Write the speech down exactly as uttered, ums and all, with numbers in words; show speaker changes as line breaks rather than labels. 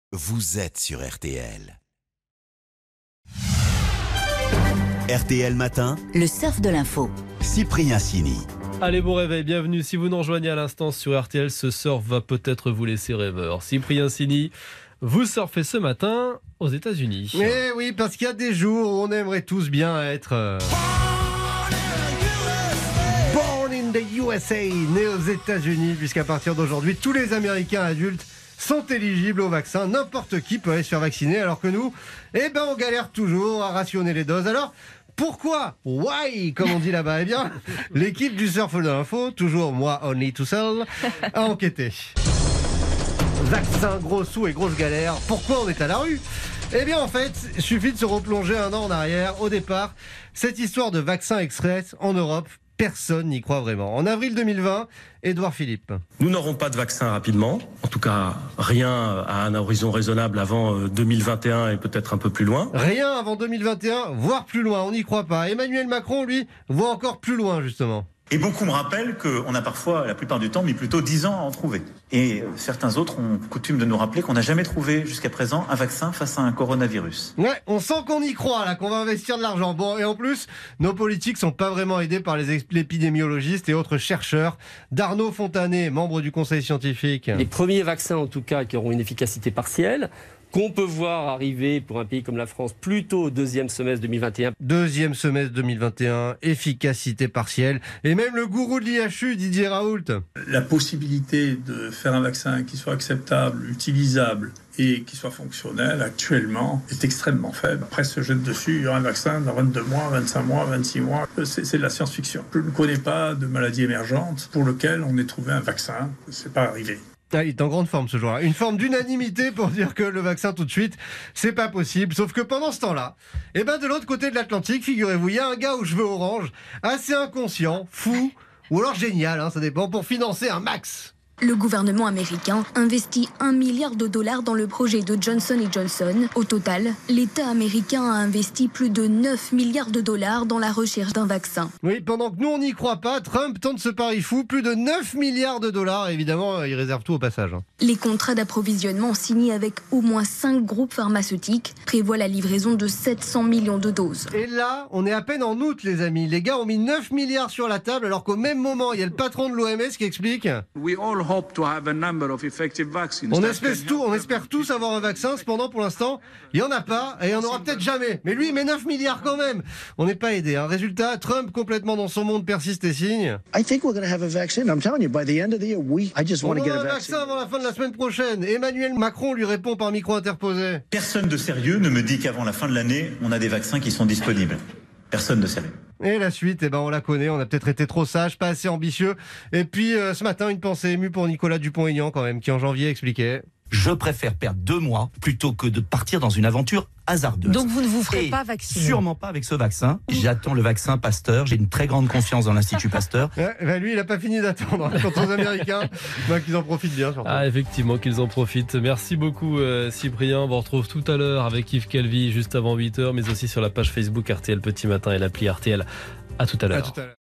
vous êtes sur R T L. R T L Matin,
le surf de l'info.
Cyprien Sini.
Allez, bon réveil, bienvenue. Si vous nous rejoignez à l'instant sur R T L, ce surf va peut-être vous laisser rêveur. Cyprien Sini, vous surfez ce matin aux États-Unis.
Eh oui, parce qu'il y a des jours où on aimerait tous bien être... Euh... Born in the U S A, né aux États-Unis, puisqu'à partir d'aujourd'hui, tous les Américains adultes sont éligibles au vaccin. N'importe qui peut aller se faire vacciner, alors que nous, eh ben, on galère toujours à rationner les doses. Alors, pourquoi? Why, comme on dit là-bas. Eh bien, l'équipe du surf de l'info, toujours moi, only tout seul, a enquêté. Vaccin, gros sous et grosse galère. Pourquoi on est à la rue? Eh bien, en fait, il suffit de se replonger un an en arrière. Au départ, cette histoire de vaccin express en Europe, personne n'y croit vraiment. En avril deux mille vingt, Édouard Philippe.
Nous n'aurons pas de vaccin rapidement, en tout cas rien à un horizon raisonnable avant deux mille vingt et un et peut-être un peu plus loin.
Rien avant deux mille vingt et un, voire plus loin, on n'y croit pas. Emmanuel Macron, lui, voit encore plus loin, justement.
Et beaucoup me rappellent qu'on a parfois, la plupart du temps, mis plutôt dix ans à en trouver. Et certains autres ont coutume de nous rappeler qu'on n'a jamais trouvé jusqu'à présent un vaccin face à un coronavirus.
Ouais, on sent qu'on y croit là, qu'on va investir de l'argent. Bon, et en plus, nos politiques sont pas vraiment aidés par les épidémiologistes et autres chercheurs. D'Arnaud Fontanet, membre du conseil scientifique.
Les premiers vaccins, en tout cas, qui auront une efficacité partielle, qu'on peut voir arriver pour un pays comme la France plutôt au deuxième semestre deux mille vingt et un.
Deuxième semestre deux mille vingt et un, efficacité partielle. Et même le gourou de l'I H U, Didier Raoult.
La possibilité de faire un vaccin qui soit acceptable, utilisable et qui soit fonctionnel actuellement est extrêmement faible. Après, se jette dessus, il y aura un vaccin dans vingt-deux mois, vingt-cinq mois, vingt-six mois. C'est, c'est de la science-fiction. Je ne connais pas de maladie émergente pour laquelle on ait trouvé un vaccin. C'est pas arrivé.
Ah, il est en grande forme ce jour-là. Une forme d'unanimité pour dire que le vaccin tout de suite, c'est pas possible. Sauf que pendant ce temps-là, eh ben de l'autre côté de l'Atlantique, figurez-vous, il y a un gars aux cheveux orange, assez inconscient, fou, ou alors génial, hein, ça dépend, pour financer un max.
Le gouvernement américain investit un milliard de dollars dans le projet de Johnson et Johnson. Au total, l'État américain a investi plus de neuf milliards de dollars dans la recherche d'un vaccin.
Oui, pendant que nous on n'y croit pas, Trump tente ce pari fou, plus de neuf milliards de dollars. Évidemment, il réserve tout au passage.
Les contrats d'approvisionnement signés avec au moins cinq groupes pharmaceutiques prévoient la livraison de sept cents millions de doses.
Et là, on est à peine en août, les amis. Les gars ont mis neuf milliards sur la table, alors qu'au même moment, il y a le patron de l'O M S qui explique...
We all hope to have a number of effective vaccines.
On espère, tout, on espère tous avoir un vaccin, cependant pour l'instant, il n'y en a pas et il n'y en aura peut-être jamais. Mais lui, il met neuf milliards quand même. On n'est pas aidé. Hein. Résultat, Trump, complètement dans son monde, persiste et signe.
I think we're going to have a vaccine. I'm telling you, by the end of the year, we, I just want to get a vaccine.
On aura un vaccin avant la fin de la semaine prochaine. Emmanuel Macron lui répond par micro interposé.
Personne de sérieux ne me dit qu'avant la fin de l'année, on a des vaccins qui sont disponibles. Personne de sérieux.
Et la suite, eh ben on la connaît, on a peut-être été trop sage, pas assez ambitieux. Et puis euh, ce matin, une pensée émue pour Nicolas Dupont-Aignan quand même, qui en janvier expliquait...
Je préfère perdre deux mois plutôt que de partir dans une aventure hasardeuse.
Donc vous ne vous ferez
Et
pas vacciner?
Sûrement pas avec ce vaccin. J'attends le vaccin Pasteur. J'ai une très grande confiance dans l'Institut Pasteur.
Ouais, ben lui, il n'a pas fini d'attendre. Quant aux Américains, ben, qu'ils en profitent bien. Surtout.
Ah, effectivement, qu'ils en profitent. Merci beaucoup, euh, Cyprien. On vous retrouve tout à l'heure avec Yves Calvi, juste avant huit heures, mais aussi sur la page Facebook R T L Petit Matin et l'appli R T L. À tout à l'heure.
À tout à l'heure.